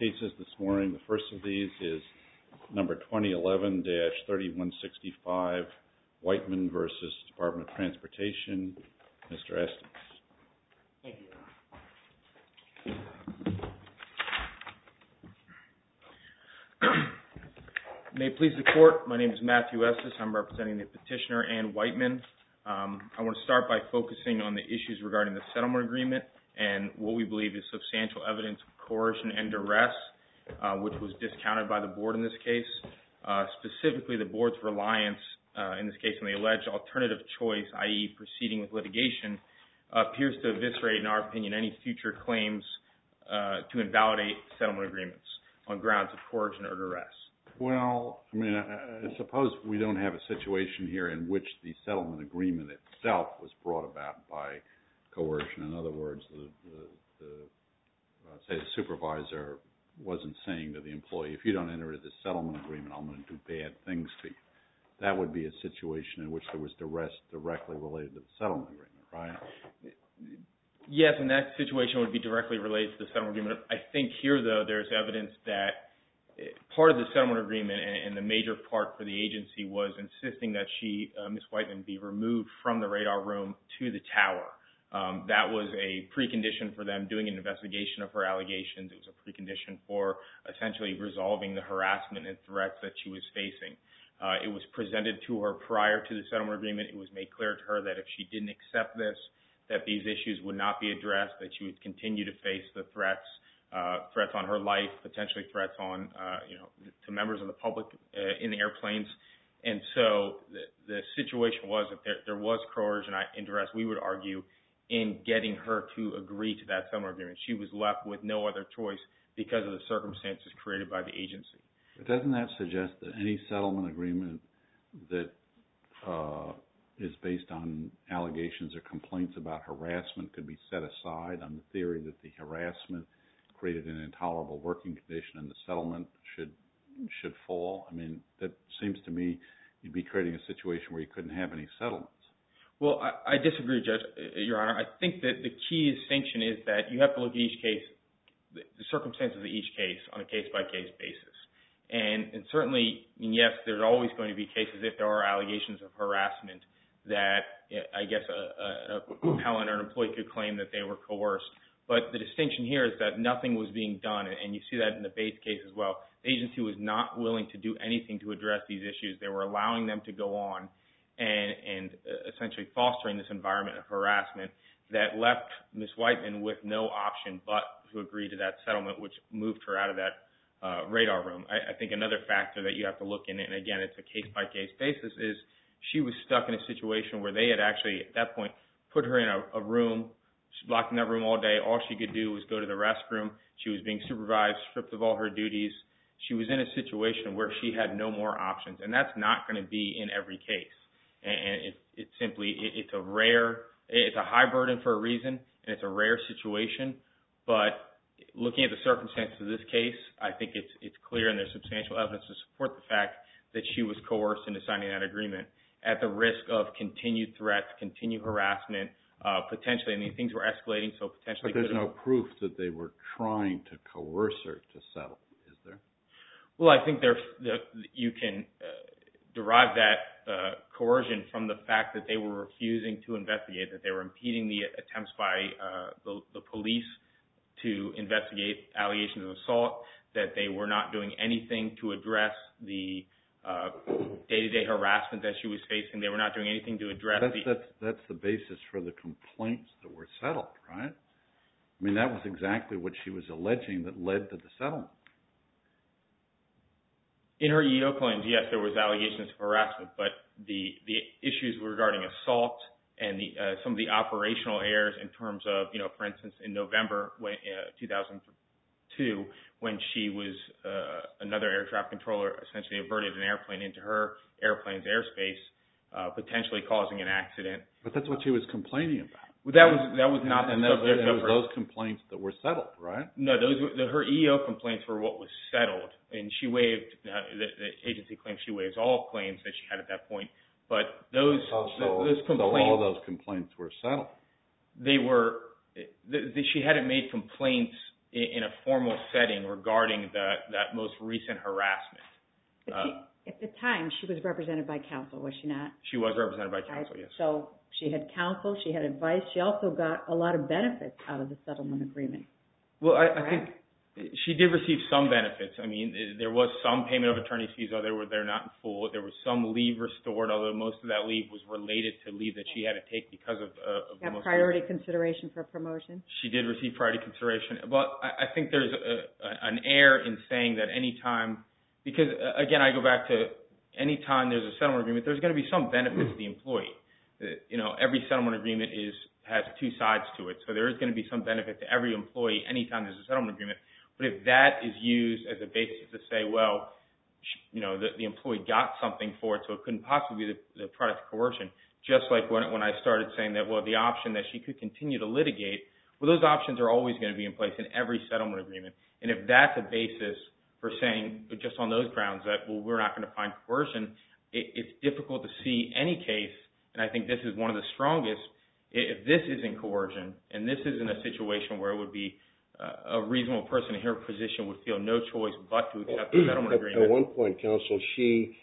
Cases this morning. The first of these is number 2011-3165, Whiteman versus Department of Transportation. Mr. Estes. Thank you. May it please the Court, my name is Matthew Estes. I'm representing the petitioner, Ann Whiteman. I want to start by focusing on the issues regarding the settlement agreement and what we believe is substantial evidence of coercion and duress, which was discounted by the Board in this case. Specifically, the Board's reliance, in this case, on the alleged alternative choice, i.e. proceeding with litigation, appears to eviscerate, in our opinion, any future claims to invalidate settlement agreements on grounds of coercion or duress. Well, I mean, I suppose we don't have a situation here in which the settlement agreement itself was brought about by coercion. In other words, say the supervisor wasn't saying to the employee, if you don't enter this settlement agreement, I'm going to do bad things to you. That would be a situation in which there was duress directly related to the settlement agreement, right? Yes, and that situation would be directly related to the settlement agreement. I think here, though, there's evidence that part of the settlement agreement and the major part for the agency was insisting that she, Ms. Whiteman, be removed from the radar room to the tower. That was a precondition for them doing an investigation of her allegations. It was a precondition for essentially resolving the harassment and threats that she was facing. It was presented to her prior to the settlement agreement. It was made clear to her that if she didn't accept this, that these issues would not be addressed, that she would continue to face the threats on her life, potentially threats on, to members of the public in the airplanes. And so the situation was that there was coercion and duress, we would argue, in getting her to agree to that settlement agreement. She was left with no other choice because of the circumstances created by the agency. But doesn't that suggest that any settlement agreement that is based on allegations or complaints about harassment could be set aside on the theory that the harassment created an intolerable working condition and the settlement should fall? I mean, that seems to me you'd be creating a situation where you couldn't have any settlements. Well, I disagree, Judge, Your Honor. I think that the key distinction is that you have to look at each case, the circumstances of each case on a case-by-case basis. And certainly, yes, there's always going to be cases if there are allegations of harassment that I guess a appellant or an employee could claim that they were coerced. But the distinction here is that nothing was being done, and you see that in the Bates case as well. The agency was not willing to do anything to address these issues. They were allowing them to go on and essentially fostering this environment of harassment that left Ms. Whiteman with no option but to agree to that settlement, which moved her out of that radar room. I think another factor that you have to look in, and again, it's a case-by-case basis, is she was stuck in a situation where they had actually, at that point, put her in a room. She was locked in that room all day. All she could do was go to the restroom. She was being supervised, stripped of all her duties. She was in a situation where she had no more options, and that's not going to be in every case. And it's a high burden for a reason, and it's a rare situation. But looking at the circumstances of this case, I think it's clear, and there's substantial evidence to support the fact that she was coerced into signing that agreement at the risk of continued threats, continued harassment, potentially. I mean, things were escalating, so potentially. But there's no proof that they were trying to coerce her to settle, is there? Well, I think you can derive that coercion from the fact that they were refusing to investigate, that they were impeding the attempts by the police to investigate allegations of assault, that they were not doing anything to address the day-to-day harassment that she was facing. They were not doing anything to address That's the basis for the complaints that were settled, right? I mean, that was exactly what she was alleging that led to the settlement. In her EEO claims, yes, there was allegations of harassment, but the issues regarding assault and some of the operational errors in terms of, for instance, in November 2002, when she was another air traffic controller essentially averted an airplane into her airplane's airspace, potentially causing an accident. But that's what she was complaining about. That was not the subject of those complaints that were settled, right? No, her EEO complaints were what was settled, and she waived. The agency claims she waives all claims that she had at that point. But those complaints. So all those complaints were settled. They were. She hadn't made complaints in a formal setting regarding that most recent harassment. At the time, she was represented by counsel, was she not? She was represented by counsel, yes. So she had counsel, she had advice. She also got a lot of benefits out of the settlement agreement. Well, I think she did receive some benefits. I mean, there was some payment of attorney's fees, although they're not in full. There was some leave restored, although most of that leave was related to leave that she had to take because of the most priority consideration for promotion? She did receive priority consideration. But I think there's an error in saying that any time, because, again, I go back to any time there's a settlement agreement, there's going to be some benefits to the employee. Every settlement agreement has two sides to it, so there is going to be some benefit to every employee anytime there's a settlement agreement. But if that is used as a basis to say, well, the employee got something for it, so it couldn't possibly be the product of coercion, just like when I started saying that, well, the option that she could continue to litigate, well, those options are always going to be in place in every settlement agreement. And if that's a basis for saying, just on those grounds, that, well, we're not going to find coercion, it's difficult to see any case, and I think this is one of the strongest, if this isn't coercion, and this isn't a situation where it would be a reasonable person in her position would feel no choice but to accept the settlement agreement. At one point, counsel, she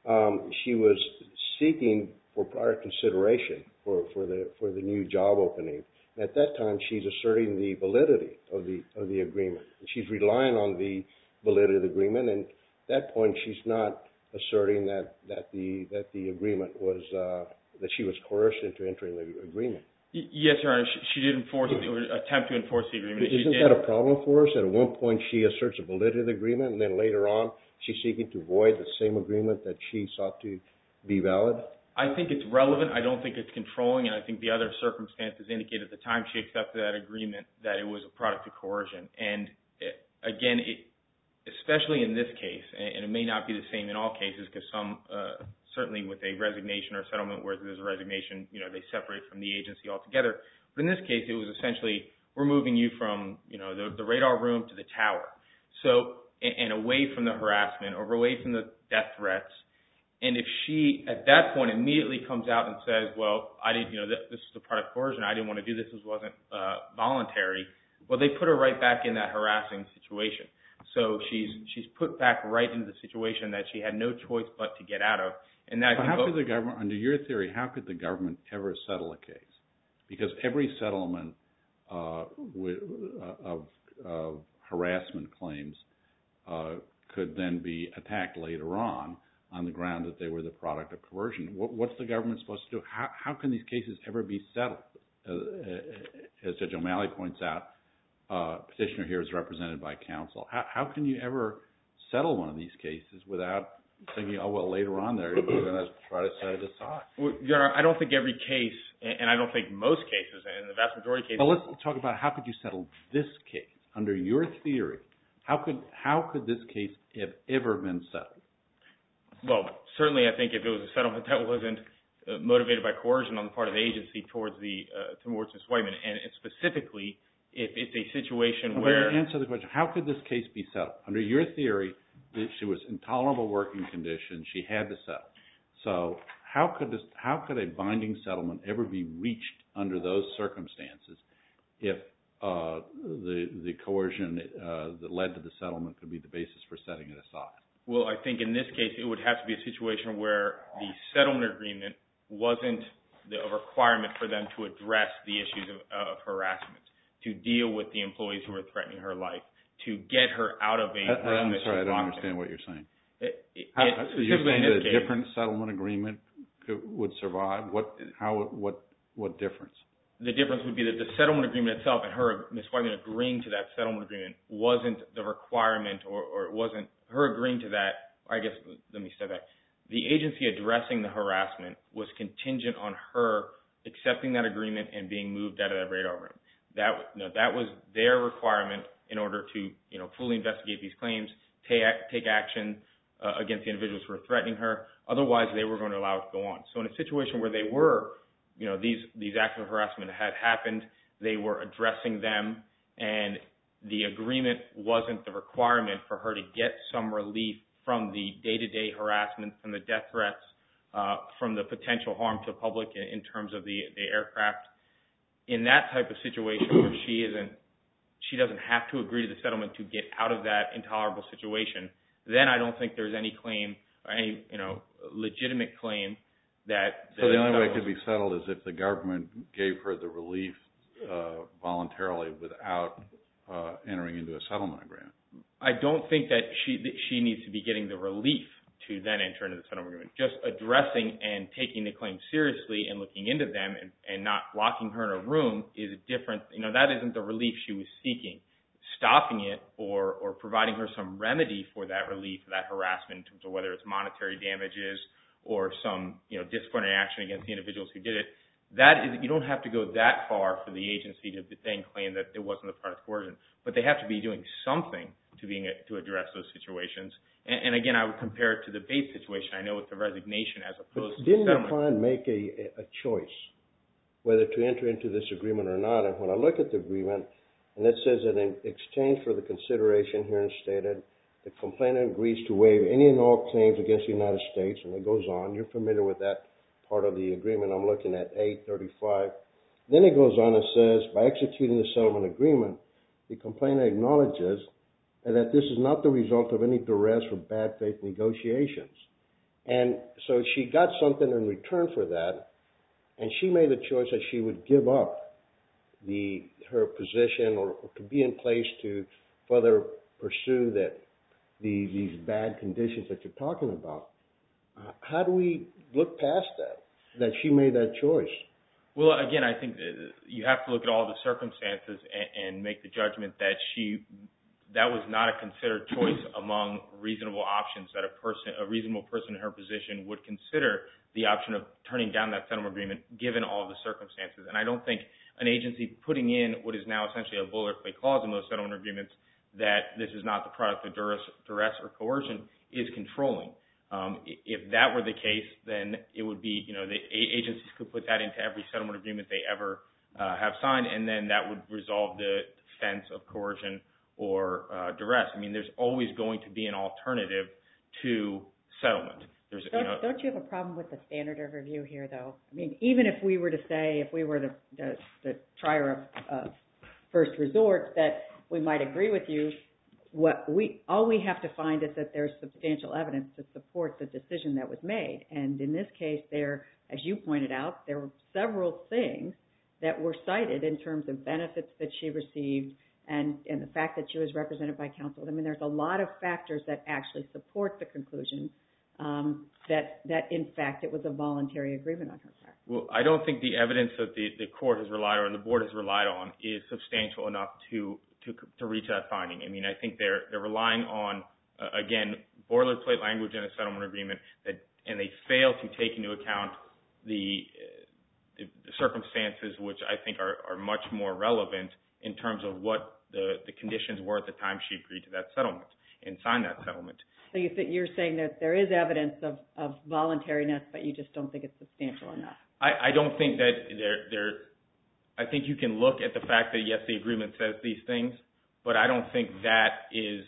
was seeking for prior consideration for the new job opening. At that time, she's asserting the validity of the agreement. She's relying on the validity of the agreement, and at that point, she's not asserting that the agreement was that she was coerced into entering the agreement. Yes, Your Honor. She did attempt to enforce the agreement. Isn't that a problem for us? At one point, she asserts the validity of the agreement, and then later on, she's seeking to void the same agreement that she sought to be valid? I think it's relevant. I don't think it's controlling, and I think the other circumstances indicate at the time she accepted that agreement that it was a product of coercion. And again, especially in this case, and it may not be the same in all cases, because some certainly with a resignation or settlement where there's a resignation, they separate from the agency altogether. But in this case, it was essentially, we're moving you from, the radar room to the tower. So, and away from the harassment or away from the death threats. And if she, at that point, immediately comes out and says, well, I didn't, this is a product of coercion, I didn't want to do this, this wasn't voluntary, well, they put her right back in that harassing situation. So she's put back right into the situation that she had no choice but to get out of. And that how could the government, under your theory, how could the government ever settle a case? Because every settlement of harassment claims could then be attacked later on the ground that they were the product of coercion. What's the government supposed to do? How can these cases ever be settled? As Judge O'Malley points out, petitioner here is represented by counsel. How can you ever settle one of these cases without thinking, oh, well, later on they're going to try to set it aside? Well, Your Honor, I don't think every case, and I don't think most cases, and the vast majority of cases. Well, let's talk about how could you settle this case. Under your theory, how could this case have ever been settled? Well, certainly I think if it was a settlement that wasn't motivated by coercion on the part of the agency towards Ms. Whiteman, and specifically if it's a situation where... Answer the question. How could this case be settled? Under your theory, she was intolerable working conditions. She had to settle. So how could a binding settlement ever be reached under those circumstances if the coercion that led to the settlement could be the basis for setting it aside? Well, I think in this case it would have to be a situation where the settlement agreement wasn't a requirement for them to address the issues of harassment, to deal with the employees who were threatening her life, to get her out of a room that she sorry, I don't understand what you're saying. You're saying that a different settlement agreement would survive? What difference? The difference would be that the settlement agreement itself and Ms. Whiteman agreeing to that settlement agreement wasn't the requirement, or it wasn't her agreeing to that. I guess, let me step back. The agency addressing the harassment was contingent on her accepting that agreement and being moved out of that radar room. That was their requirement in order to fully investigate these claims, take action against the individuals who were threatening her. Otherwise, they were going to allow it to go on. So in a situation where they were, these acts of harassment had happened, they were addressing them, and the agreement wasn't the requirement for her to get some relief from the day-to-day harassment, from the death threats, from the potential harm to the public in terms of the aircraft. In that type of situation where she isn't she doesn't have to agree to the settlement to get out of that intolerable situation, then I don't think there's any claim or any legitimate claim that. So the only way it could be settled is if the government gave her the relief voluntarily without entering into a settlement agreement. I don't think that she needs to be getting the relief to then enter into the settlement agreement. Just addressing and taking the claim seriously and looking into them and not locking her in a room is different. That isn't the relief she was seeking. Stopping it or providing her some remedy for that relief, for that harassment, in terms of whether it's monetary damages or some disciplinary action against the individuals who did it. That is, you don't have to go that far for the agency to then claim that it wasn't the product of coercion, but they have to be doing something to address those situations. And again, I would compare it to the Bates situation. I know it's a resignation as opposed to didn't settlement. the client make a choice whether to enter into this agreement or not? And when I look at the agreement, and it says that in exchange for the consideration herein stated, the complainant agrees to waive any and all claims against the United States, and it goes on. You're familiar with that part of the agreement. I'm looking at 835. Then it goes on and says, by executing the settlement agreement, the complainant acknowledges that this is not the result of any duress or bad faith negotiations. And so she got something in return for that, and she made the choice that she would give up her position or to be in place to further pursue these bad conditions that you're talking about. How do we look past that she made that choice? Well, again, I think you have to look at all the circumstances and make the judgment that that was not a considered choice among reasonable options that a reasonable person in her position would consider the option of turning down that settlement agreement given all the circumstances. And I don't think an agency putting in what is now essentially a boilerplate clause in those settlement agreements that this is not the product of duress or coercion is controlling. If that were the case, then it would be, the agencies could put that into every settlement agreement they ever have signed, and then that would resolve the defense of coercion or duress. I mean, there's always going to be an alternative to settlement. Don't you have a problem with the standard of review here, though? I mean, even if we were to say, if we were the trier of first resort, that we might agree with you, all we have to find is that there's substantial evidence to support the decision that was made. And in this case, as you pointed out, there were several things that were cited in terms of benefits that she received and the fact that she was represented by counsel. I mean, there's a lot of factors that actually support the conclusion that in fact it was a voluntary agreement on her part. Well, I don't think the evidence that the court has relied on, or the board has relied on, is substantial enough to reach that finding. I mean, I think they're relying on, again, boilerplate language in a settlement agreement, and they fail to take into account the circumstances, which I think are much more relevant in terms of what the conditions were at the time she agreed to that settlement and signed that settlement. So you're saying that there is evidence of voluntariness, but you just don't think it's substantial enough? I don't think that I think you can look at the fact that, yes, the agreement says these things, but I don't think that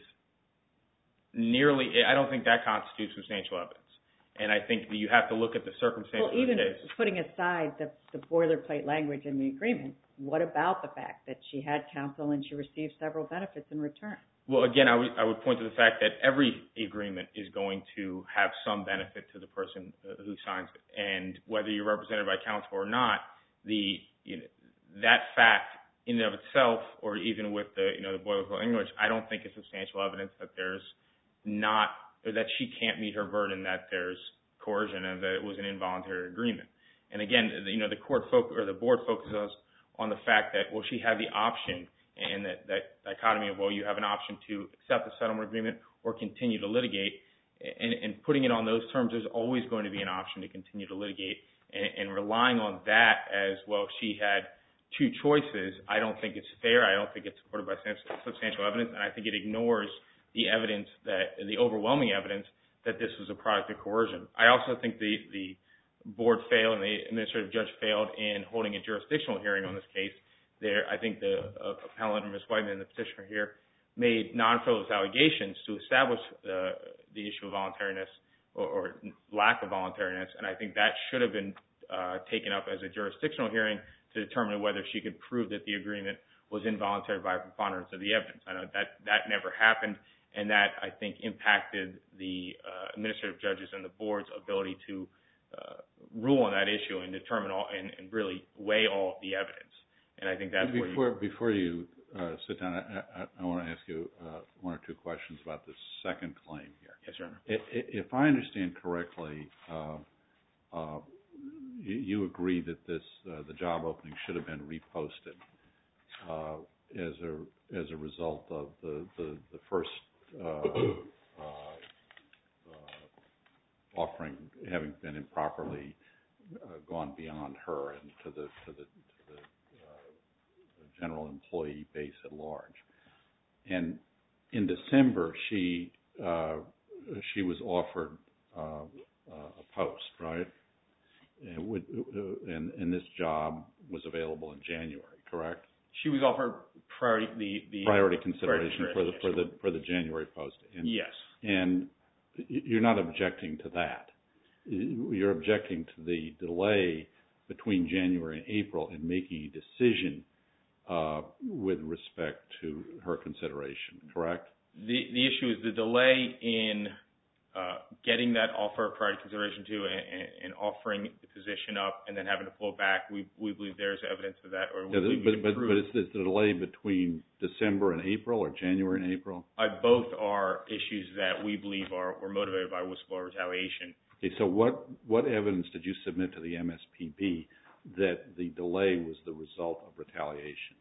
I don't think that constitutes substantial evidence. And I think that you have to look at the circumstances of the case. Well, even putting aside the boilerplate language in the agreement, what about the fact that she had counsel and she received several benefits in return? Well, again, I would point to the fact that every agreement is going to have some benefit to the person who signs it. And whether you're represented by counsel or not, that fact in and of itself, or even with the boilerplate language, I don't think is substantial evidence that that she can't meet her burden, that there's coercion and that it was an involuntary agreement. And again, the board focuses on the fact that, well, she had the option, and that dichotomy of, well, you have an option to accept the settlement agreement or continue to litigate, and putting it on those terms, there's always going to be an option to continue to litigate, and relying on that as, well, she had two choices, I don't think it's fair. I don't think it's supported by substantial evidence, and I think it ignores the evidence, the overwhelming evidence that this was a product of coercion. I also think the board failed and the administrative judge failed in holding a jurisdictional hearing on this case. I think the appellant, Ms. Whiteman, the petitioner here, made non-frivolous allegations to establish the issue of voluntariness or lack of voluntariness, and I think that should have been taken up as a jurisdictional hearing to determine whether she could prove that the agreement was involuntary by preponderance of the evidence. I know that never happened, and that, I think, impacted the administrative judges and the board's ability to rule on that issue and determine all and really weigh all of the evidence. And I think that's before you sit down, I want to ask you one or two questions about the second claim here. Yes, Your Honor. If I understand correctly, you agree that the job opening should have been reposted as a result of the first offering having been improperly gone beyond her and to the general employee base at large. And in December, she was offered a post, right? And this job was available in January, correct? She was offered priority consideration for the January post. And, yes. And you're not objecting to that. You're objecting to the delay between January and April in making a decision with respect to her consideration, correct? The issue is the delay in getting that offer of priority consideration to and offering the position up and then having to pull back. We believe there's evidence of that. But it's the delay between December and April or January and April? Both are issues that we believe were motivated by whistleblower retaliation. Okay, so what evidence did you submit to the MSPB that the delay was the result of retaliation?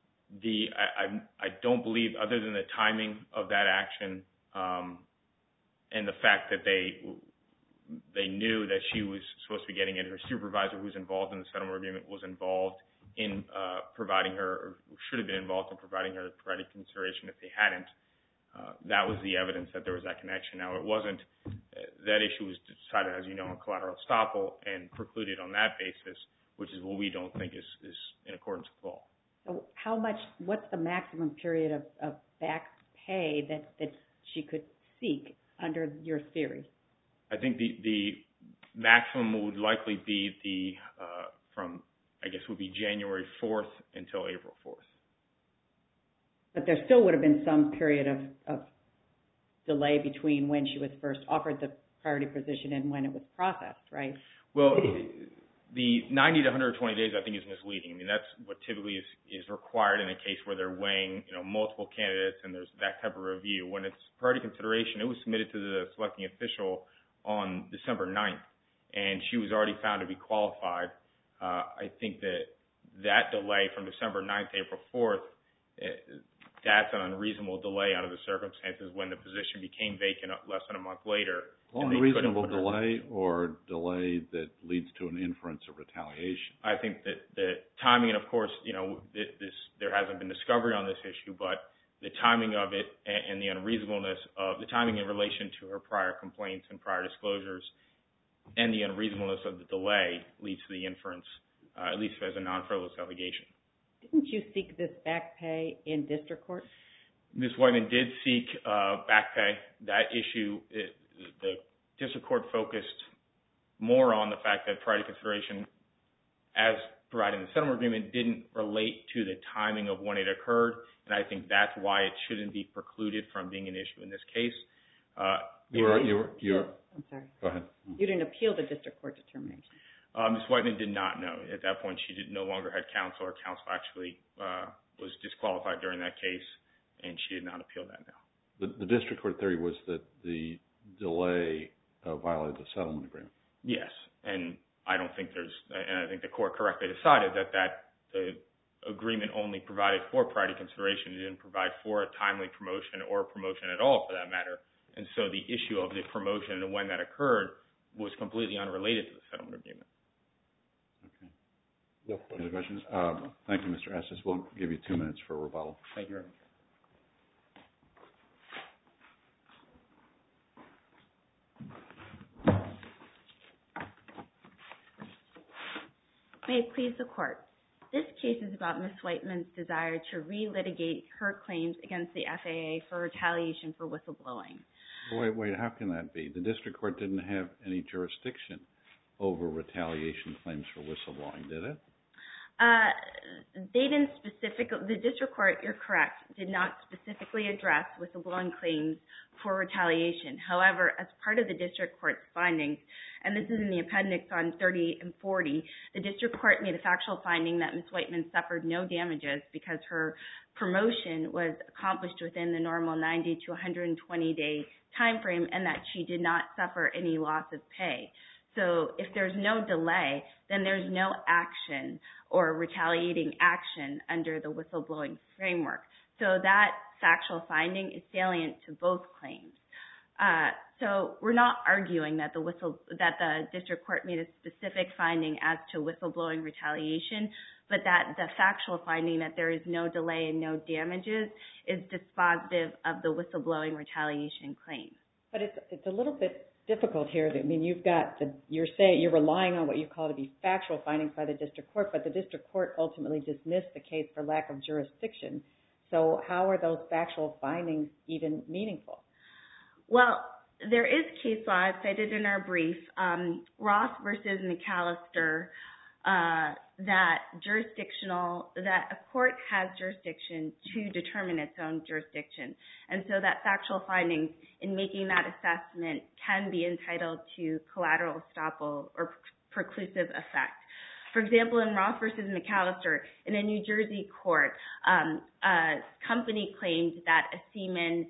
I don't believe, other than the timing of that action and the fact that they knew that she was supposed to be getting it, her supervisor who was involved in the settlement agreement was involved in providing her, or should have been involved in providing her priority consideration if they hadn't. That was the evidence that there was that connection. Now, it wasn't, that issue was decided, as you know, on collateral estoppel and precluded on that basis, which is what we don't think is in accordance with law. So what's the maximum period of back pay that she could seek under your theory? I think the maximum would likely be would be January 4th until April 4th. But there still would have been some period of delay between when she was first offered the priority position and when it was processed, right? Well, the 90 to 120 days I think is misleading. I mean, that's what typically is required in a case where they're weighing multiple candidates and there's that type of review. When it's priority consideration, it was submitted to the selecting official on December 9th, and she was already found to be qualified. I think that delay from December 9th to April 4th, that's an unreasonable delay under the circumstances when the position became vacant less than a month later. Well, unreasonable delay or delay that leads to an inference of retaliation? I think that the timing, and of course, there hasn't been discovery on this issue, but the timing of it and the unreasonableness of the timing in relation to her prior complaints and prior disclosures and the unreasonableness of the delay leads to the inference, at least as a non-frivolous allegation. Didn't you seek this back pay in district court? Ms. Whiteman did seek back pay. That issue, the district court focused more on the fact that priority consideration, as provided in the settlement agreement, didn't relate to the timing of when it occurred, and I think that's why it shouldn't be precluded from being an issue in this case. I'm sorry. Go ahead. You didn't appeal the district court determination. Ms. Whiteman did not know. At that point, she no longer had counsel, or counsel actually was disqualified during that case, and she did not appeal that now. The district court theory was that the delay violated the settlement agreement. Yes, and I don't think and I think the court correctly decided that the agreement only provided for priority consideration. It didn't provide for a timely promotion or promotion at all, for that matter. And so the issue of the promotion and when that occurred was completely unrelated to the settlement agreement. Okay. No other questions? Thank you, Mr. Estes. We'll give you 2 minutes for a rebuttal. Thank you very much. May it please the Court. This case is about Ms. Whiteman's desire to relitigate her claims against the FAA for retaliation for whistleblowing. Wait, how can that be? The district court didn't have any jurisdiction over retaliation claims for whistleblowing, did it? They didn't specifically, the district court, you're correct, did not specifically address whistleblowing claims for retaliation. However, as part of the district court's findings, and this is in the appendix on 30 and 40, the district court made a factual finding that Ms. Whiteman suffered no damages because her promotion was accomplished within the normal 90 to 120-day time frame and that she did not suffer any loss of pay. So if there's no delay, then there's no action or retaliating action under the whistleblowing framework. So that factual finding is salient to both claims. So we're not arguing that the district court made a specific finding as to whistleblowing retaliation, but that the factual finding that there is no delay and no damages is dispositive of the whistleblowing retaliation claim. But it's a little bit difficult here. I mean, you're relying on what you call to be factual findings by the district court, but the district court ultimately dismissed the case for lack of jurisdiction. So how are those factual findings even meaningful? Well, there is case law cited in our brief, Ross versus McAllister, that a court has jurisdiction to determine its own jurisdiction. And so that factual findings in making that assessment can be entitled to collateral estoppel or preclusive effect. For example, in Ross versus McAllister, in a New Jersey court, a company claimed that a seaman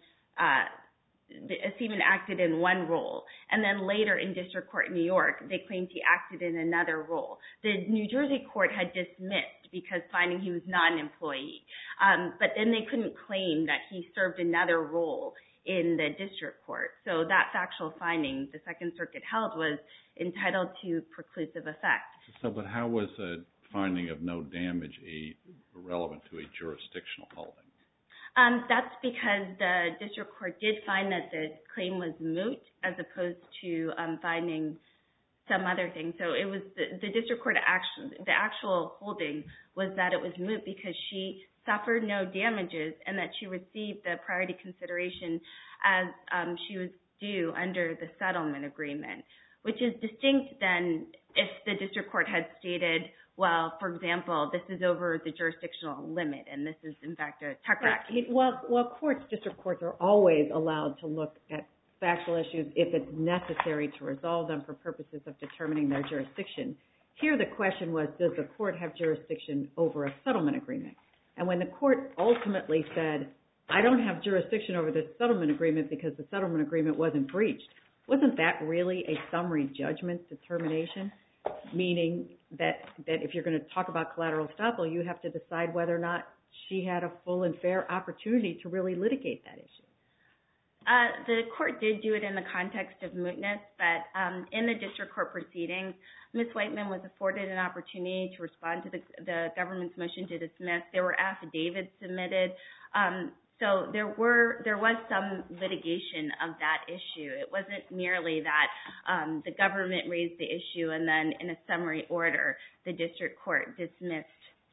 acted in one role, and then later in district court in New York, they claimed he acted in another role. The New Jersey court had dismissed because finding he was not an employee, but then they couldn't claim that he served another role in the district court. So that factual finding the Second Circuit held was entitled to preclusive effect. So, but how was a finding of no damage relevant to a jurisdictional holding? That's because the district court did find that the claim was moot as opposed to finding some other thing. So it was the district court the actual holding was that it was moot because she suffered no damages and that she received the priority consideration as she was due under the settlement agreement, which is distinct than if the district court had stated, well, for example, this is over the jurisdictional limit, and this is, in fact, a Tucker Act case. Well, district courts are always allowed to look at factual issues if it's necessary to resolve them for purposes of determining their jurisdiction. Here the question was, does the court have jurisdiction over a settlement agreement? And when the court ultimately said, I don't have jurisdiction over this settlement agreement because the settlement agreement wasn't breached, wasn't that really a summary judgment determination? Meaning that if you're going to talk about collateral estoppel, you have to decide whether or not she had a full and fair opportunity to really litigate that issue. The court did do it in the context of mootness, but in the district court proceedings, Ms. Whiteman was afforded an opportunity to respond to the government's motion to dismiss. There were affidavits submitted. So there was some litigation of that issue. It wasn't merely that the government raised the issue and then in a summary order, the district court dismissed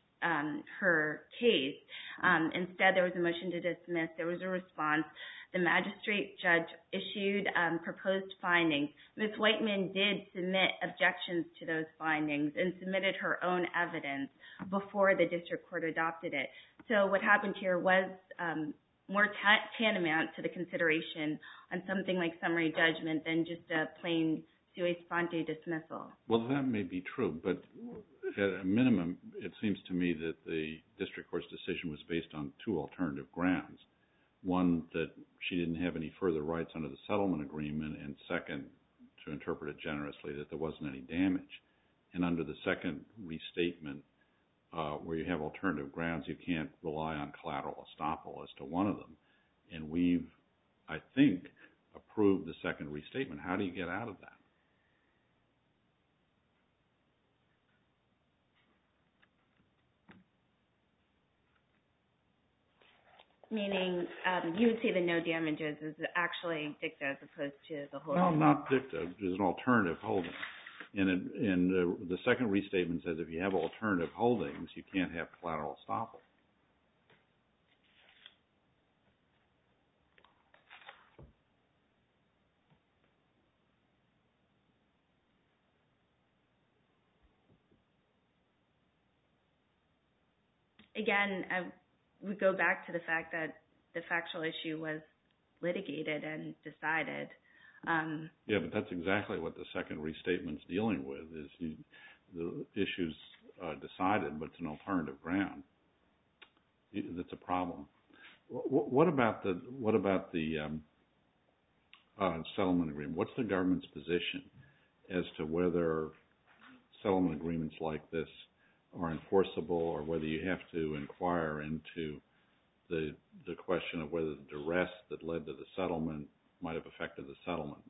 her case. Instead, there was a motion to dismiss. There was a response. The magistrate judge issued proposed findings. Ms. Whiteman did submit objections to those findings and submitted her own evidence before the district court adopted it. So what happened here was more tantamount to the consideration on something like summary judgment than just a plain sua sponte dismissal. Well, that may be true, but at a minimum, it seems to me that the district court's decision was based on two alternative grounds. One, that she didn't have any further rights under the settlement agreement, and second, to interpret it generously, that there wasn't any damage. And under the second restatement, where you have alternative grounds, you can't rely on collateral estoppel as to one of them. And we've, I think, approved the second restatement. How do you get out of that? Meaning, you would say the no damages is actually dicta as opposed to the holding? Well, not dicta. There's an alternative holding. And the second restatement says if you have alternative holdings, you can't have collateral estoppel. Again, we go back to the fact that the factual issue was litigated and decided. Yeah, but that's exactly what the second restatement's dealing with, is the issue's decided, but it's an alternative ground. That's a problem. What about the settlement agreement? What's the government's position as to whether settlement agreements like this are enforceable, or whether you have to inquire into the question of whether the duress that led to the settlement might have affected the settlement?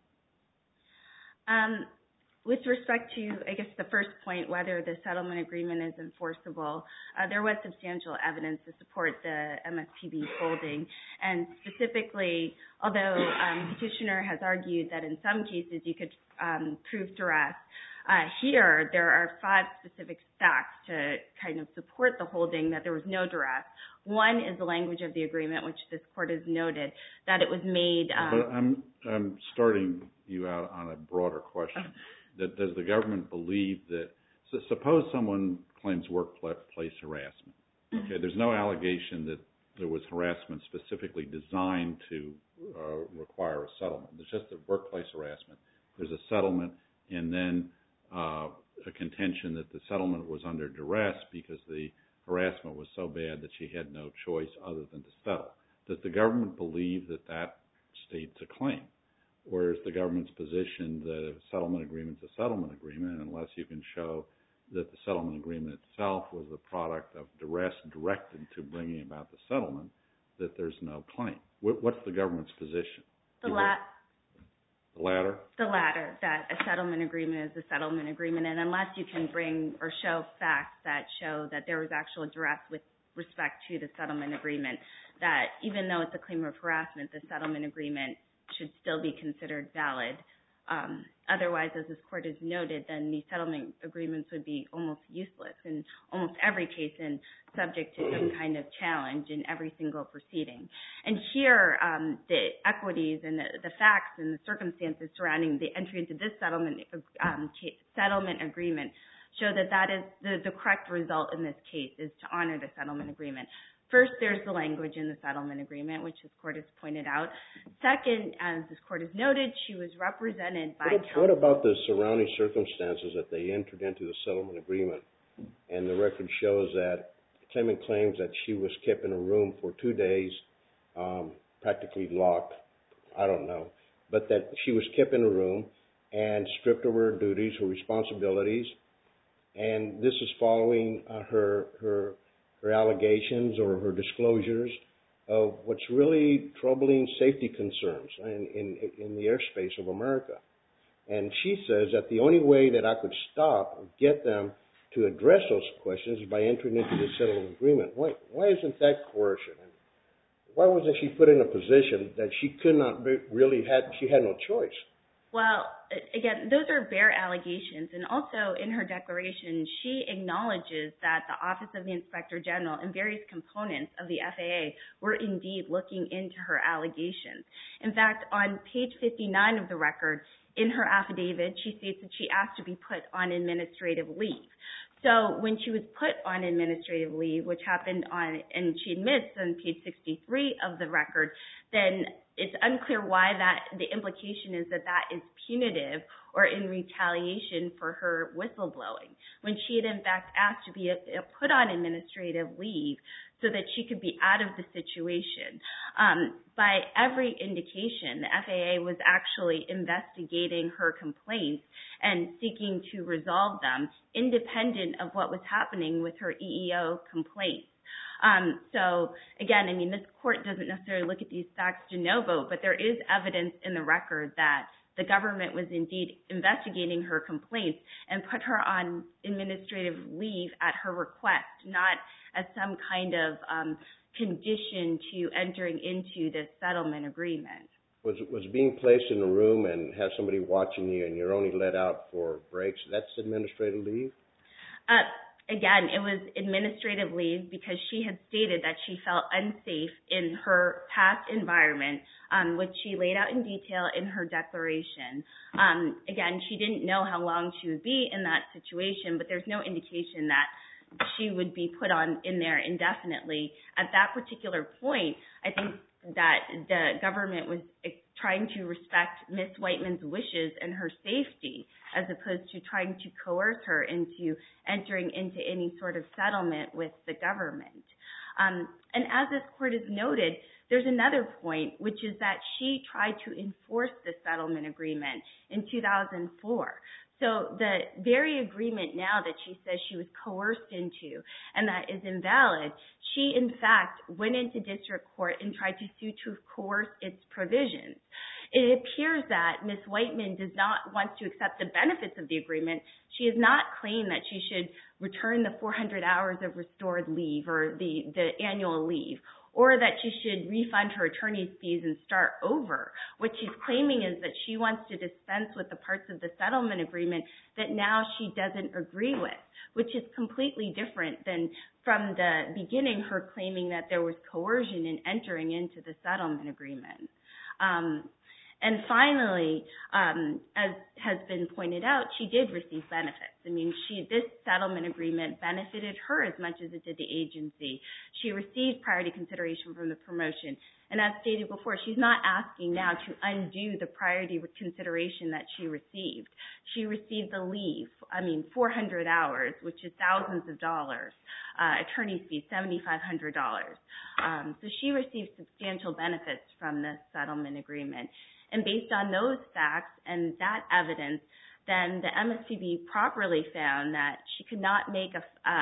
With respect to, I guess, the first point, whether the settlement agreement is enforceable, there was substantial evidence to support the MSPB holding. And specifically, although petitioner has argued that in some cases you could prove duress, here there are 5 specific facts to kind of support the holding that there was no duress. One is the language of the agreement, which this court has noted, that it was made... But I'm starting you out on a broader question. Does the government believe that... So suppose someone claims workplace harassment. Okay, there's no allegation that there was harassment specifically designed to require a settlement. There's just a workplace harassment. There's a settlement, and then a contention that the settlement was under duress because the harassment was so bad that she had no choice other than to settle. Does the government believe that that states a claim? Or is the government's position that a settlement agreement is a settlement agreement, unless you can show that the settlement agreement itself was the product of duress directed to bringing about the settlement, that there's no claim? What's the government's position? The latter? The latter, that a settlement agreement is a settlement agreement, and unless you can bring or show facts that show that there was actual duress with respect to the settlement agreement, that even though it's a claim of harassment, the settlement agreement should still be considered valid. Otherwise, as this court has noted, then the settlement agreements would be almost useless in almost every case and subject to some kind of challenge in every single proceeding. And here, the equities and the facts and the circumstances surrounding the entry into this settlement agreement show that that is the correct result in this case, is to honor the settlement agreement. First, there's the language in the settlement agreement, which this court has pointed out. Second, as this court has noted, she was represented by counsel. What about the surrounding circumstances that they entered into the settlement agreement? And the record shows that Clement claims that she was kept in a room for 2 days, practically locked, I don't know, but that she was kept in a room and stripped of her duties, her responsibilities, and this is following her allegations or her disclosures of what's really troubling safety concerns in the airspace of America. And she says that the only way that I could stop or get them to address those questions is by entering into the settlement agreement. Why isn't that coercion? Why wasn't she put in a position that she could not she had no choice? Well, again, those are bare allegations. And also in her declaration, she acknowledges that the Office of the Inspector General and various components of the FAA were indeed looking into her allegations. In fact, on page 59 of the record, in her affidavit, she states that she asked to be put on administrative leave. So when she was put on administrative leave, which happened and she admits on page 63 of the record, then it's unclear why the implication is that is punitive or in retaliation for her whistleblowing, when she had in fact asked to be put on administrative leave so that she could be out of the situation. By every indication, the FAA was actually investigating her complaints and seeking to resolve them independent of what was happening with her EEO complaints. So again, I mean, this court doesn't necessarily look at these facts de novo, but there is evidence in the record that the government was indeed investigating her complaints and put her on administrative leave at her request, not as some kind of condition to entering into this settlement agreement. Was being placed in a room and have somebody watching you and you're only let out for breaks, that's administrative leave? Again, it was administrative leave because she had stated that she felt unsafe in her past environment, which she laid out in detail in her declaration. Again, she didn't know how long she would be in that situation, but there's no indication that she would be put on in there indefinitely. At that particular point, I think that the government was trying to respect Ms. Whiteman's wishes and her safety, as opposed to trying to coerce her into entering into any sort of settlement with the government. And as this court has noted, there's another point, which is that she tried to enforce the settlement agreement in 2004. So the very agreement now that she says she was coerced into and that is invalid, she in fact went into district court and tried to sue to coerce its provisions. It appears that Ms. Whiteman does not want to accept the benefits of the agreement. She has not claimed that she should return the 400 hours of restored leave or the annual leave, or that she should refund her attorney's fees and start over. What she's claiming is that she wants to dispense with the parts of the settlement agreement that now she doesn't agree with, which is completely different than from the beginning her claiming that there was coercion in entering into the settlement agreement. And finally, as has been pointed out, she did receive benefits. I mean, this settlement agreement benefited her as much as it did the agency. She received priority consideration from the promotion. And as stated before, she's not asking now to undo the priority consideration that she received. She received the leave, 400 hours, which is thousands of dollars. Attorney's fees, $7,500. So she received substantial benefits from this settlement agreement. And based on those facts and that evidence, then the MSPB properly found that she could not make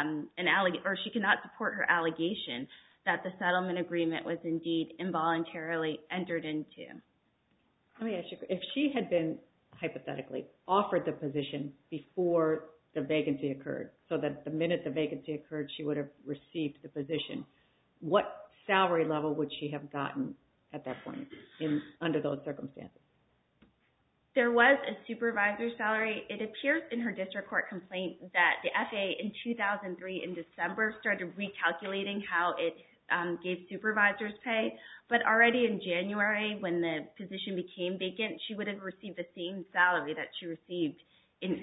she could not support her allegation that the settlement agreement was indeed involuntarily entered into. Let me ask you, if she had been, hypothetically, offered the position before the vacancy occurred, so that the minute the vacancy occurred she would have received the position, what salary level would she have gotten at that point under those circumstances? There was a supervisor's salary. It appears in her district court complaint that the FAA in 2003 in December started recalculating how it gave supervisors pay, but already in January when the position became vacant, she would have received the same salary that she received in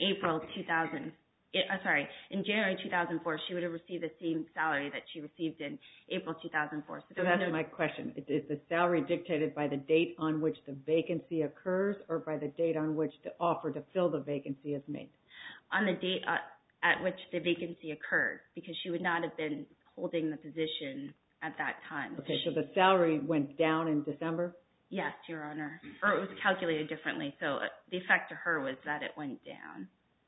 in January 2004, she would have received the same salary that she received in April 2004. So that's my question. Is the salary dictated by the date on which the vacancy occurs or by the date on which the offer to fill the vacancy is made? On the date at which the vacancy occurred, because she would not have been holding the position at that time. Okay, so the salary went down in December? Yes, Your Honor. Or it was calculated differently. So the effect to her was that it went down.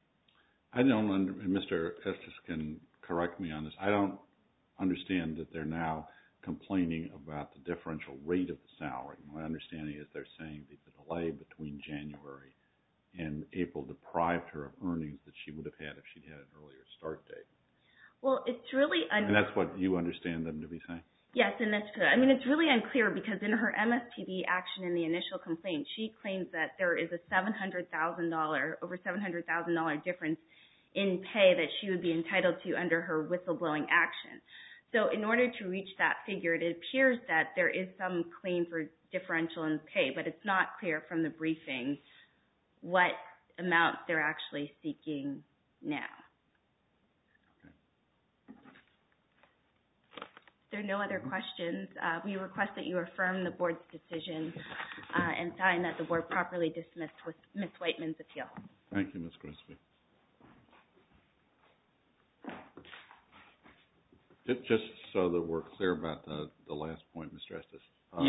Mr. Estes can correct me on this. I don't understand that they're now complaining about the differential rate of the salary. My understanding is they're saying that the delay between January and April deprived her of earnings that she would have had if she'd had an earlier start date. Well, it's really and that's what you understand them to be saying? Yes, and that's good. I mean, it's really unclear because in her MSPB action in the initial complaint, she claims that there is a over $700,000 difference in pay that she would be entitled to under her whistleblowing action. So in order to reach that figure, it appears that there is some claim for differential in pay, but it's not clear from the briefing what amount they're actually seeking now. If there are no other questions, we request that you affirm the board's decision and find that the board properly dismissed with Ms. Whiteman's appeal. Thank you, Ms. Grisby. Just so that we're clear about the last point, Mr. Estes.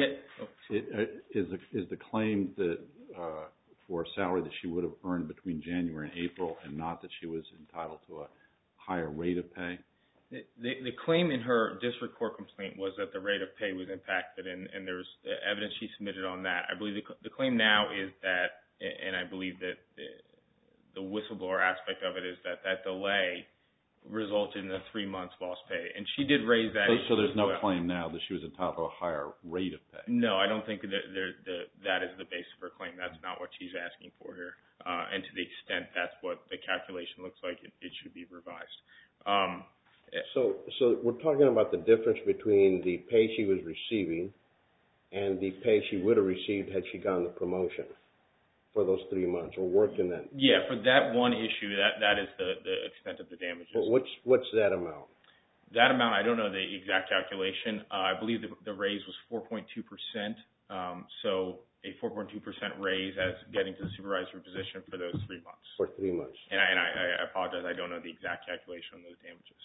Is the claim that for a salary that she would have earned between January and April and not that she was entitled to a higher rate of pay? The claim in her district court complaint was that the rate of pay was impacted, and there's evidence she submitted on that. I believe the claim now is that, and I believe that the whistleblower aspect of it is that delay resulted in a 3 months lost pay, and she did raise that. So there's no claim now that she was entitled to a higher rate of pay? No, I don't think that is the basis of her claim. That's not what she's asking for here, and to the extent that's what the calculation looks like, it should be revised. So we're talking about the difference between the pay she was receiving and the pay she would have received had she gotten the promotion for those 3 months or worked in that? Yeah, for that one issue, that is the extent of the damages. Well, what's that amount? That amount, I don't know the exact calculation. I believe the raise was 4.2%. So a 4.2% raise as getting to the supervisory position for those 3 months. For 3 months. And I apologize, I don't know the exact calculation on those damages.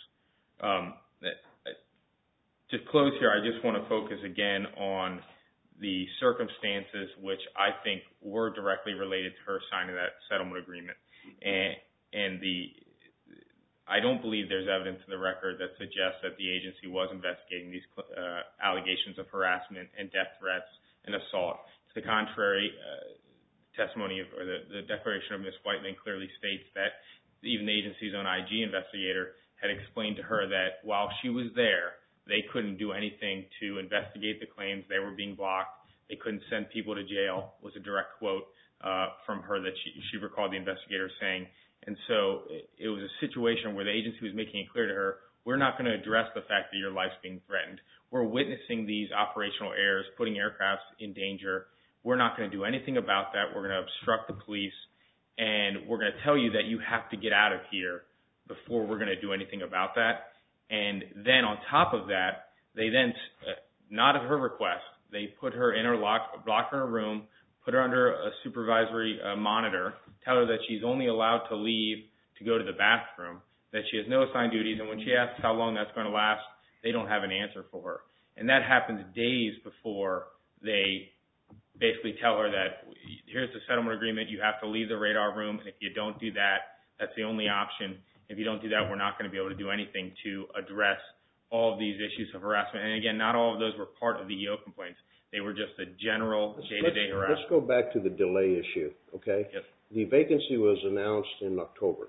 To close here, I just want to focus again on the circumstances which I think were directly related to her signing that settlement agreement. I don't believe there's evidence in the record that suggests that the agency was investigating these allegations of harassment and death threats and assault. To the contrary, the declaration of Ms. Whiteman clearly states that even the agency's own IG investigator had explained to her that while she was there, they couldn't do anything to investigate the claims. They were being blocked. They couldn't send people to jail, was a direct quote from her that she recalled the investigator saying. And so it was a situation where the agency was making it clear to her, we're not going to address the fact that your life's being threatened. We're witnessing these operational errors, putting aircrafts in danger. We're not going to do anything about that. We're going to obstruct the police, and we're going to tell you that you have to get out of here before we're going to do anything about that. And then on top of that, they then, not at her request, they put her in her lock her in a room, put her under a supervisory monitor, tell her that she's only allowed to leave to go to the bathroom, that she has no assigned duties, and when she asks how long that's going to last, they don't have an answer for her. And that happens days before they basically tell her that here's the settlement agreement, you have to leave the radar room, and if you don't do that, that's the only option. If you don't do that, we're not going to be able to do anything to address all of these issues of harassment. And again, not all of those were part of the EO complaints. They were just the general day-to-day harassment. Let's go back to the delay issue, okay? Yes. The vacancy was announced in October,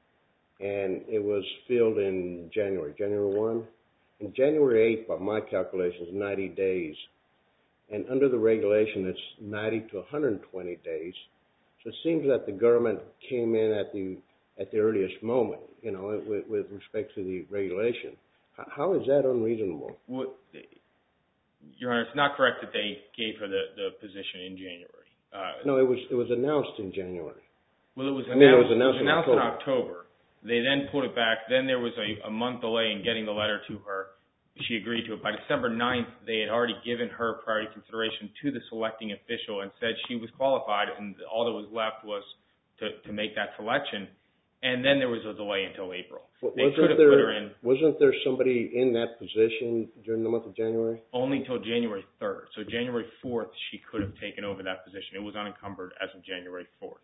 and it was filled in January 1. And January 8th, by my calculations, 90 days. And under the regulation, it's 90 to 120 days. So it seems that the government came in at the earliest moment, with respect to the regulation. How is that unreasonable? Well, Your Honor, it's not correct that they gave her the position in January. No, it was announced in January. Well, it was announced in October. They then put it back. Then there was a month delay in getting the letter to her. She agreed to it. By December 9th, they had already given her priority consideration to the selecting official and said she was qualified, and all that was left was to make that selection. And then there was a delay until April. They could have put her in. Wasn't there somebody in that position during the month of January? Only until January 3rd. So January 4th, she could have taken over that position. It was unencumbered as of January 4th.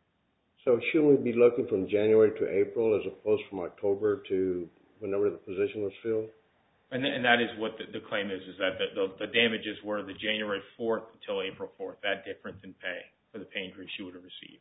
So shouldn't we be looking from January to April as opposed from October to whenever the position was filled? And that is what the claim is that the damages were the January 4th until April 4th, that difference in pay for the pay increase she would have received.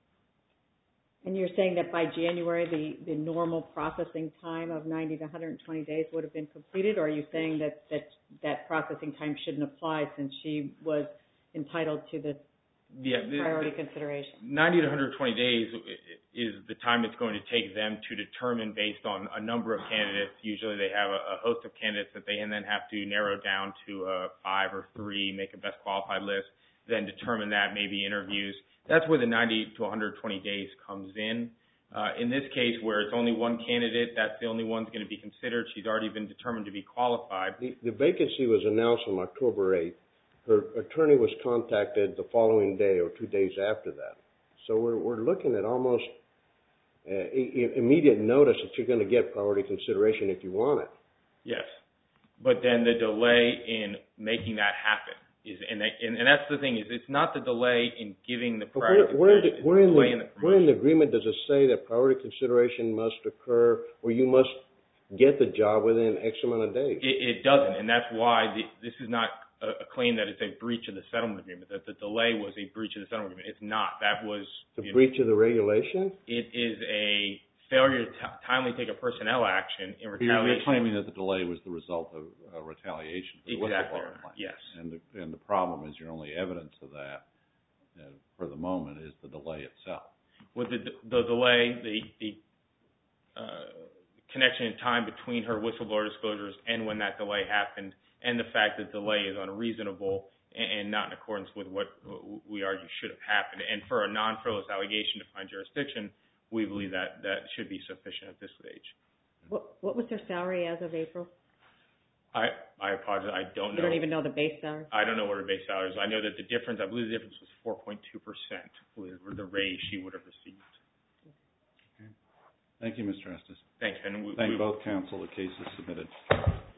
And you're saying that by January, the normal processing time of 90 to 120 days would have been completed, or are you saying that processing time shouldn't apply since she was entitled to the priority consideration? 90 to 120 days is the time it's going to take them to determine based on a number of candidates. Usually they have a host of candidates that they then have to narrow down to 5 or 3, make a best qualified list, then determine that, maybe interviews. That's where the 90 to 120 days comes in. In this case, where it's only one candidate, that's the only one that's going to be considered. She's already been determined to be qualified. The vacancy was announced on October 8th. Her attorney was contacted the following day or 2 days after that. So we're looking at almost immediate notice that you're going to get priority consideration if you want it. Yes. But then the delay in making that happen. And that's the thing, is it's not the delay in giving the priority consideration. Where in the agreement does it say that priority consideration must occur or you must get the job within X amount of days? It doesn't, and that's why this is not a claim that it's a breach of the settlement agreement, that the delay was a breach of the settlement agreement. It's not. That was... The breach of the regulation? It is a failure to timely take a personnel action in retaliation. You're claiming that the delay was the result of retaliation. Exactly. Yes. And the problem is your only evidence of that for the moment is the delay itself. With the delay, the connection in time between her whistleblower disclosures and when that delay happened, and the fact that delay is unreasonable and not in accordance with what we argue should have happened. And for a non-frivolous allegation to find jurisdiction, we believe that should be sufficient at this stage. What was her salary as of April? I apologize. I don't know. You don't even know the base salary? I don't know what her base salary is. I know that the difference, I believe the difference was 4.2% with the raise she would have received. Okay. Thank you, Mr. Estes. Thanks. And Thank both counsel. The case is submitted.